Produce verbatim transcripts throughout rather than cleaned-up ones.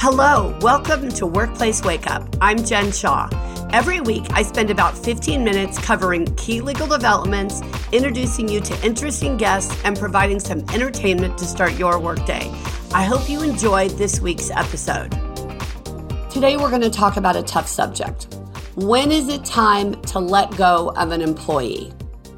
Hello, welcome to Workplace Wake Up. I'm Jen Shaw. Every week, I spend about fifteen minutes covering key legal developments, introducing you to interesting guests, and providing some entertainment to start your workday. I hope you enjoyed this week's episode. Today, we're going to talk about a tough subject. When is it time to let go of an employee?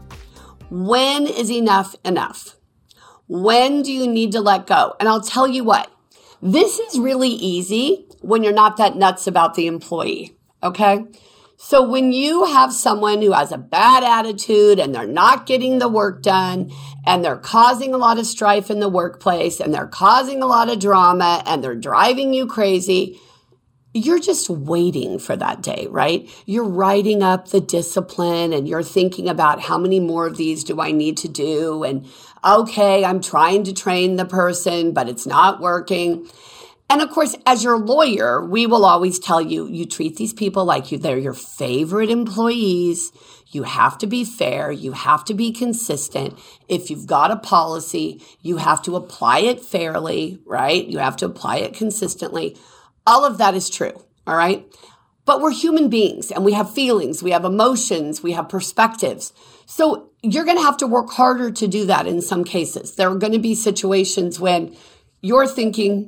When is enough enough? When do you need to let go? And I'll tell you what, this is really easy when you're not that nuts about the employee, okay? So when you have someone who has a bad attitude and they're not getting the work done and they're causing a lot of strife in the workplace and they're causing a lot of drama and they're driving you crazy, you're just waiting for that day, right? You're writing up the discipline and you're thinking about how many more of these do I need to do? And okay, I'm trying to train the person, but it's not working. And of course, as your lawyer, we will always tell you, you treat these people like you, they're your favorite employees. You have to be fair. You have to be consistent. If you've got a policy, you have to apply it fairly, right? You have to apply it consistently. All of that is true, all right? But we're human beings and we have feelings, we have emotions, we have perspectives. So you're going to have to work harder to do that in some cases. There are going to be situations when you're thinking,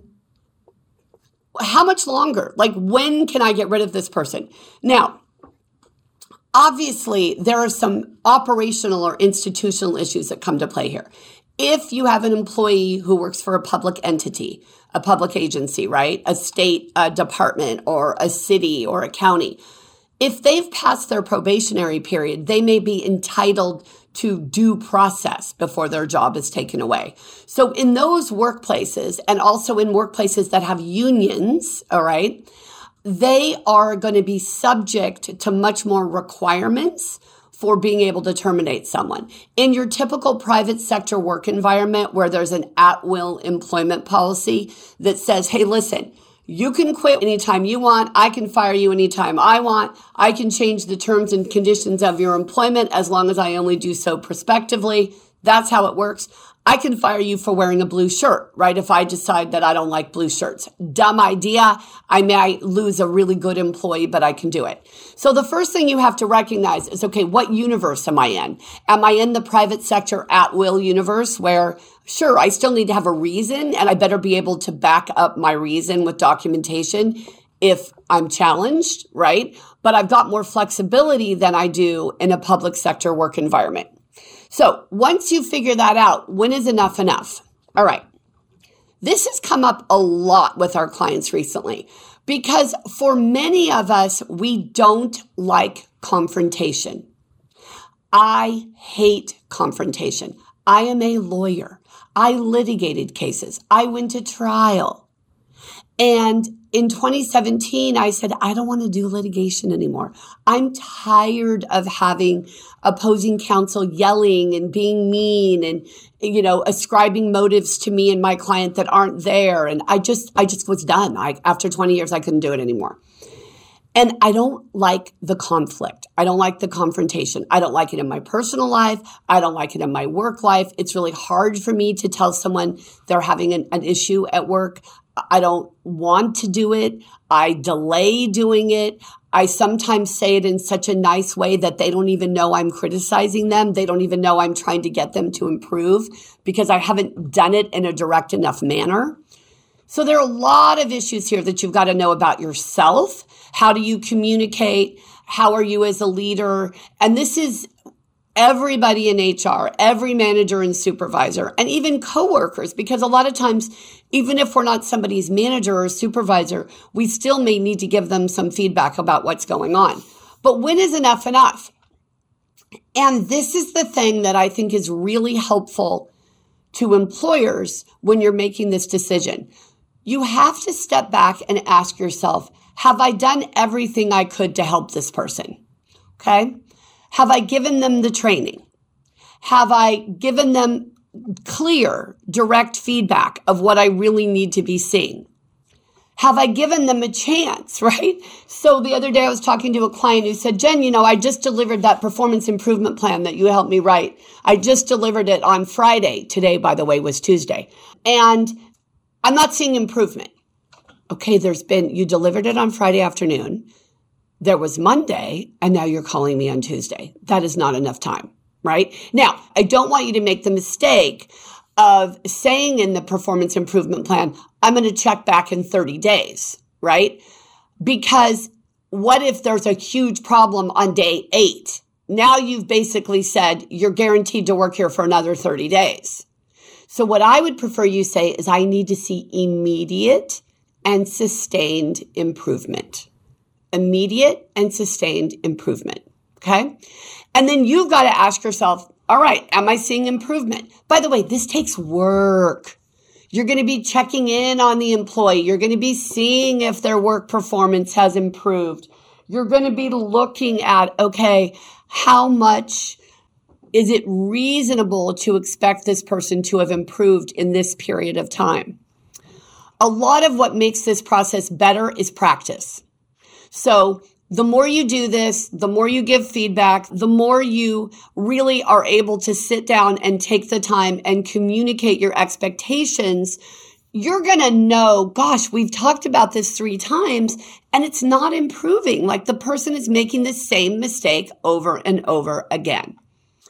how much longer? Like, when can I get rid of this person? Now, obviously, there are some operational or institutional issues that come to play here. If you have an employee who works for a public entity, a public agency, right? A state a department or a city or a county, if they've passed their probationary period, they may be entitled to due process before their job is taken away. So in those workplaces, and also in workplaces that have unions, all right, they are going to be subject to much more requirements for being able to terminate someone. In your typical private sector work environment where there's an at-will employment policy that says, hey, listen, you can quit anytime you want. I can fire you anytime I want. I can change the terms and conditions of your employment as long as I only do so prospectively. That's how it works. I can fire you for wearing a blue shirt, right? If I decide that I don't like blue shirts. Dumb idea. I might lose a really good employee, but I can do it. So the first thing you have to recognize is, okay, what universe am I in? Am I in the private sector at-will universe where, sure, I still need to have a reason and I better be able to back up my reason with documentation if I'm challenged, right? But I've got more flexibility than I do in a public sector work environment. So once you figure that out, when is enough enough? All right. This has come up a lot with our clients recently because for many of us, we don't like confrontation. I hate confrontation. I am a lawyer. I litigated cases. I went to trial. And in twenty seventeen, I said, I don't want to do litigation anymore. I'm tired of having opposing counsel yelling and being mean and, you know, ascribing motives to me and my client that aren't there. And I just, I just was done. I, after twenty years, I couldn't do it anymore. And I don't like the conflict. I don't like the confrontation. I don't like it in my personal life. I don't like it in my work life. It's really hard for me to tell someone they're having an, an issue at work. I don't want to do it. I delay doing it. I sometimes say it in such a nice way that they don't even know I'm criticizing them. They don't even know I'm trying to get them to improve because I haven't done it in a direct enough manner. So there are a lot of issues here that you've got to know about yourself. How do you communicate? How are you as a leader? And this is everybody in H R, every manager and supervisor, and even coworkers, because a lot of times, even if we're not somebody's manager or supervisor, we still may need to give them some feedback about what's going on. But when is enough enough? And this is the thing that I think is really helpful to employers when you're making this decision. You have to step back and ask yourself, have I done everything I could to help this person? Okay? Have I given them the training? Have I given them clear, direct feedback of what I really need to be seeing? Have I given them a chance, right? So the other day I was talking to a client who said, Jen, you know, I just delivered that performance improvement plan that you helped me write. I just delivered it on Friday. Today, by the way, was Tuesday. And I'm not seeing improvement. Okay, there's been, you delivered it on Friday afternoon. There was Monday, and now you're calling me on Tuesday. That is not enough time, right? Now, I don't want you to make the mistake of saying in the performance improvement plan, I'm going to check back in thirty days, right? Because what if there's a huge problem on day eight? Now you've basically said you're guaranteed to work here for another thirty days. So what I would prefer you say is I need to see immediate and sustained improvement. Immediate and sustained improvement, okay? And then you've got to ask yourself, all right, am I seeing improvement? By the way, this takes work. You're going to be checking in on the employee. You're going to be seeing if their work performance has improved. You're going to be looking at, okay, how much is it reasonable to expect this person to have improved in this period of time? A lot of what makes this process better is practice. So the more you do this, the more you give feedback, the more you really are able to sit down and take the time and communicate your expectations, you're going to know, gosh, we've talked about this three times and it's not improving. Like the person is making the same mistake over and over again.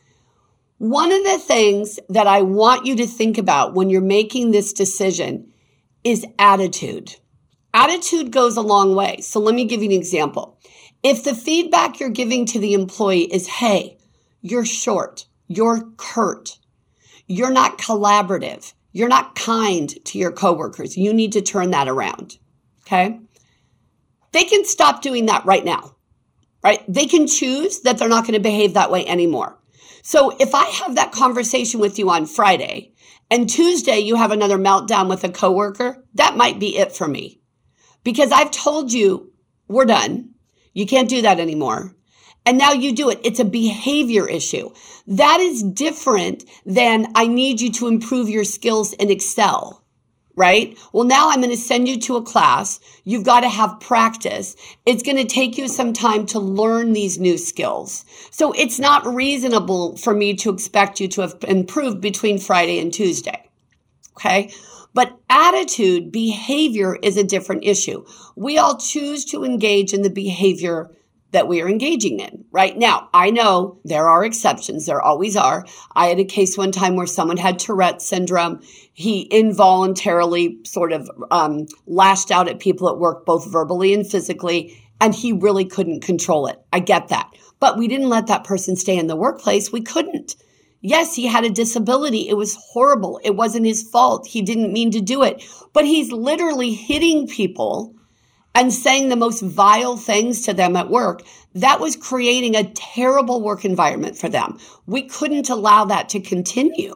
One of the things that I want you to think about when you're making this decision is attitude. Attitude goes a long way. So let me give you an example. If the feedback you're giving to the employee is, hey, you're short, you're curt, you're not collaborative, you're not kind to your coworkers, you need to turn that around, okay? They can stop doing that right now, right? They can choose that they're not going to behave that way anymore. So if I have that conversation with you on Friday and Tuesday you have another meltdown with a coworker, that might be it for me. Because I've told you, we're done. You can't do that anymore. And now you do it. It's a behavior issue. That is different than I need you to improve your skills in Excel, right? Well, now I'm going to send you to a class. You've got to have practice. It's going to take you some time to learn these new skills. So it's not reasonable for me to expect you to have improved between Friday and Tuesday, okay? But attitude, behavior is a different issue. We all choose to engage in the behavior that we are engaging in right now. I know there are exceptions. There always are. I had a case one time where someone had Tourette's syndrome. He involuntarily sort of um, lashed out at people at work, both verbally and physically, and he really couldn't control it. I get that. But we didn't let that person stay in the workplace. We couldn't. Yes, he had a disability. It was horrible. It wasn't his fault. He didn't mean to do it. But he's literally hitting people and saying the most vile things to them at work. That was creating a terrible work environment for them. We couldn't allow that to continue.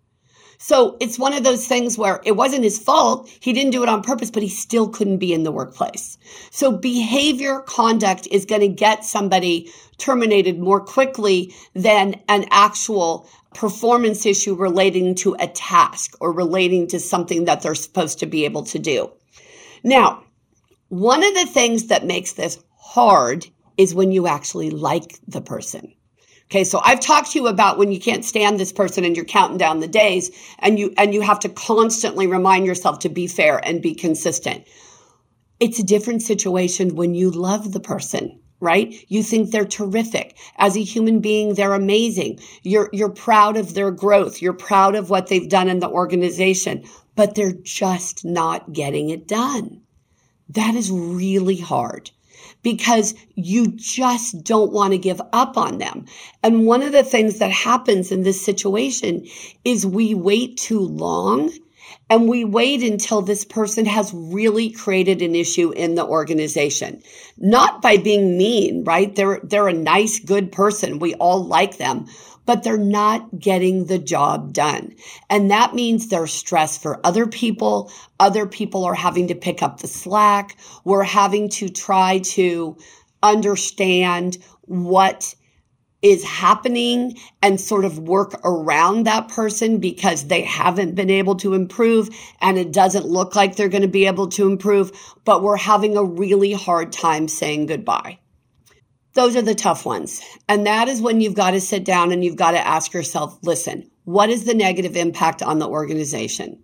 So it's one of those things where it wasn't his fault. He didn't do it on purpose, but he still couldn't be in the workplace. So behavior conduct is going to get somebody terminated more quickly than an actual performance issue relating to a task or relating to something that they're supposed to be able to do. Now, one of the things that makes this hard is when you actually like the person. Okay, so I've talked to you about when you can't stand this person and you're counting down the days and you and you have to constantly remind yourself to be fair and be consistent. It's a different situation when you love the person, right? You think they're terrific. As a human being, they're amazing. You're you're proud of their growth. You're proud of what they've done in the organization, but they're just not getting it done. That is really hard, because you just don't want to give up on them. And one of the things that happens in this situation is we wait too long, and we wait until this person has really created an issue in the organization. Not by being mean, right? They're, they're a nice, good person. We all like them, but they're not getting the job done. And that means there's stress for other people. Other people are having to pick up the slack. We're having to try to understand what is happening and sort of work around that person because they haven't been able to improve and it doesn't look like they're going to be able to improve, but we're having a really hard time saying goodbye. Those are the tough ones. And that is when you've got to sit down and you've got to ask yourself, listen, what is the negative impact on the organization?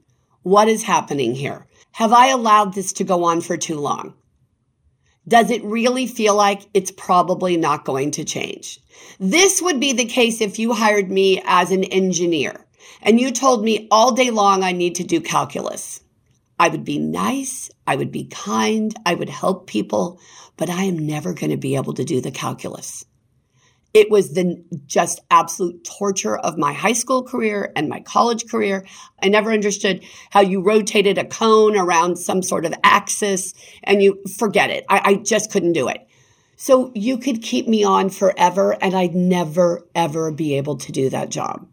What is happening here? Have I allowed this to go on for too long? Does it really feel like it's probably not going to change? This would be the case if you hired me as an engineer and you told me all day long I need to do calculus. I would be nice, I would be kind, I would help people, but I am never going to be able to do the calculus. It was the just absolute torture of my high school career and my college career. I never understood how you rotated a cone around some sort of axis and you forget it. I, I just couldn't do it. So you could keep me on forever and I'd never, ever be able to do that job.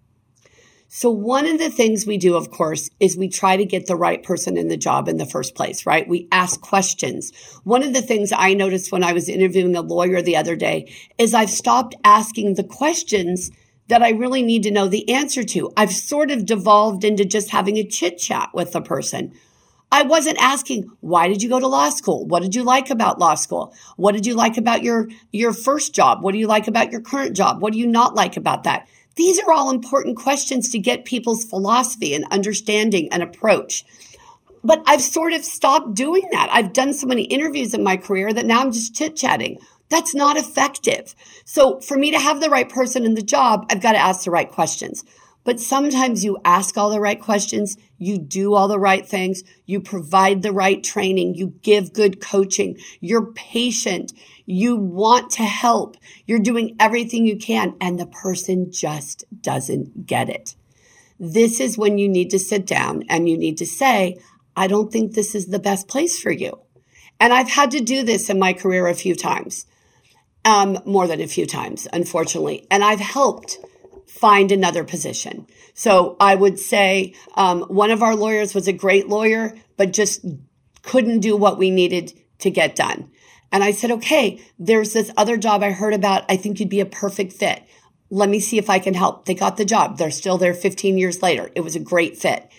So one of the things we do, of course, is we try to get the right person in the job in the first place, right? We ask questions. One of the things I noticed when I was interviewing a lawyer the other day is I've stopped asking the questions that I really need to know the answer to. I've sort of devolved into just having a chit chat with the person. I wasn't asking, why did you go to law school? What did you like about law school? What did you like about your, your first job? What do you like about your current job? What do you not like about that? These are all important questions to get people's philosophy and understanding and approach. But I've sort of stopped doing that. I've done so many interviews in my career that now I'm just chit-chatting. That's not effective. So for me to have the right person in the job, I've got to ask the right questions. But sometimes you ask all the right questions, you do all the right things, you provide the right training, you give good coaching, you're patient, you want to help, you're doing everything you can, and the person just doesn't get it. This is when you need to sit down and you need to say, I don't think this is the best place for you. And I've had to do this in my career a few times, um, more than a few times, unfortunately, and I've helped find another position. So I would say um, one of our lawyers was a great lawyer, but just couldn't do what we needed to get done. And I said, okay, there's this other job I heard about. I think you'd be a perfect fit. Let me see if I can help. They got the job. They're still there fifteen years later. It was a great fit.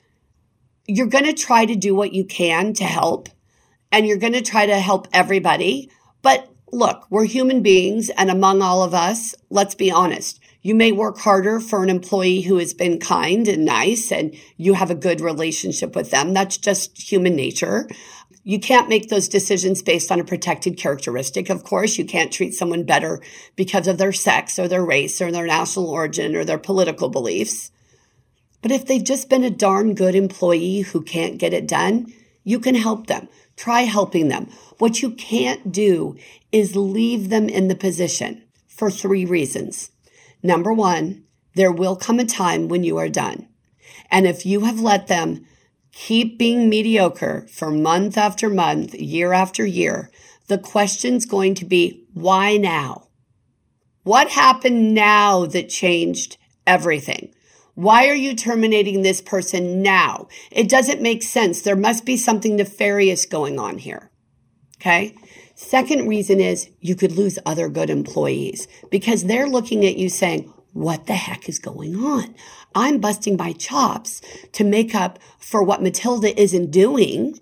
You're going to try to do what you can to help, and you're going to try to help everybody. But look, we're human beings, and among all of us, let's be honest. You may work harder for an employee who has been kind and nice and you have a good relationship with them. That's just human nature. You can't make those decisions based on a protected characteristic. Of course, you can't treat someone better because of their sex or their race or their national origin or their political beliefs. But if they've just been a darn good employee who can't get it done, you can help them. Try helping them. What you can't do is leave them in the position for three reasons. Number one, there will come a time when you are done. And if you have let them keep being mediocre for month after month, year after year, the question's going to be, why now? What happened now that changed everything? Why are you terminating this person now? It doesn't make sense. There must be something nefarious going on here. Okay? Second reason is you could lose other good employees because they're looking at you saying, what the heck is going on? I'm busting my chops to make up for what Matilda isn't doing.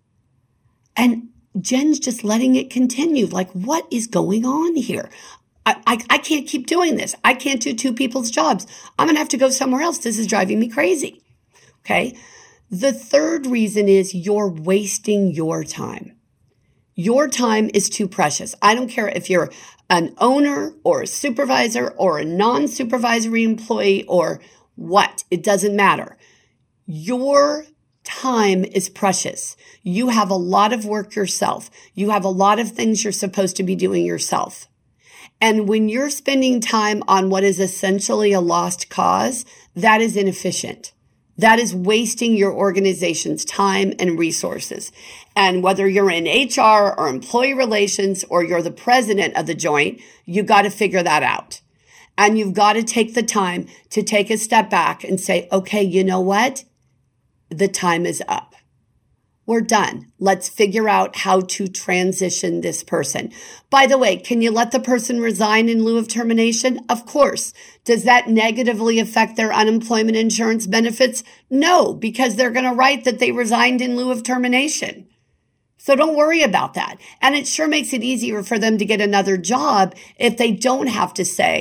And Jen's just letting it continue. Like, what is going on here? I, I, I can't keep doing this. I can't do two people's jobs. I'm going to have to go somewhere else. This is driving me crazy. Okay. The third reason is you're wasting your time. Your time is too precious. I don't care if you're an owner or a supervisor or a non-supervisory employee or what. It doesn't matter. Your time is precious. You have a lot of work yourself. You have a lot of things you're supposed to be doing yourself. And when you're spending time on what is essentially a lost cause, that is inefficient. That is wasting your organization's time and resources. And whether you're in H R or employee relations or you're the president of the joint, you got to figure that out. And you've got to take the time to take a step back and say, okay, you know what? The time is up. We're done. Let's figure out how to transition this person. By the way, can you let the person resign in lieu of termination? Of course. Does that negatively affect their unemployment insurance benefits? No, because they're going to write that they resigned in lieu of termination. So don't worry about that. And it sure makes it easier for them to get another job if they don't have to say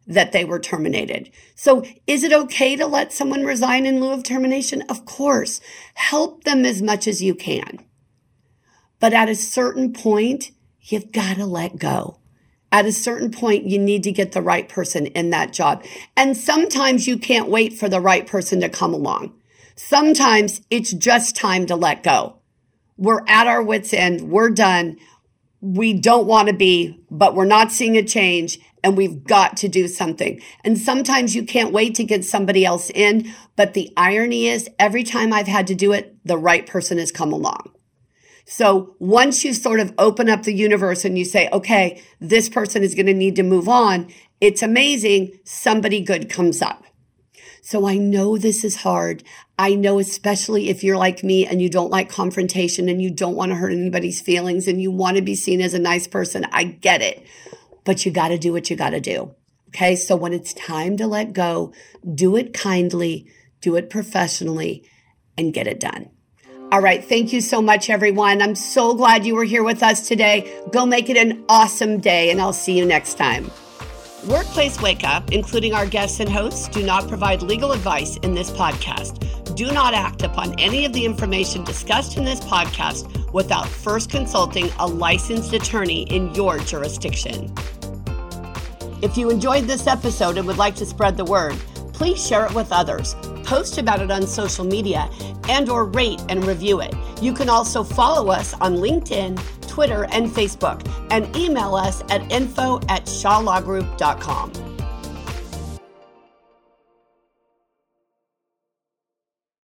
that they were terminated. So is it okay to let someone resign in lieu of termination? Of course. Help them as much as you can. But at a certain point, you've got to let go. At a certain point, you need to get the right person in that job. And sometimes you can't wait for the right person to come along. Sometimes it's just time to let go. We're at our wits' end. We're done. We don't want to be, but we're not seeing a change, and we've got to do something. And sometimes you can't wait to get somebody else in, but the irony is every time I've had to do it, the right person has come along. So once you sort of open up the universe and you say, okay, this person is going to need to move on, it's amazing. Somebody good comes up. So I know this is hard. I know, especially if you're like me and you don't like confrontation and you don't want to hurt anybody's feelings and you want to be seen as a nice person. I get it, but you got to do what you got to do. Okay. So when it's time to let go, do it kindly, do it professionally, and get it done. All right. Thank you so much, everyone. I'm so glad you were here with us today. Go make it an awesome day, and I'll see you next time. Workplace Wake Up, including our guests and hosts, do not provide legal advice in this podcast. Do not act upon any of the information discussed in this podcast without first consulting a licensed attorney in your jurisdiction. If you enjoyed this episode and would like to spread the word, please share it with others. Post about it on social media and or rate and review it. You can also follow us on LinkedIn, Twitter, and Facebook, and email us at info at shaw law group dot com.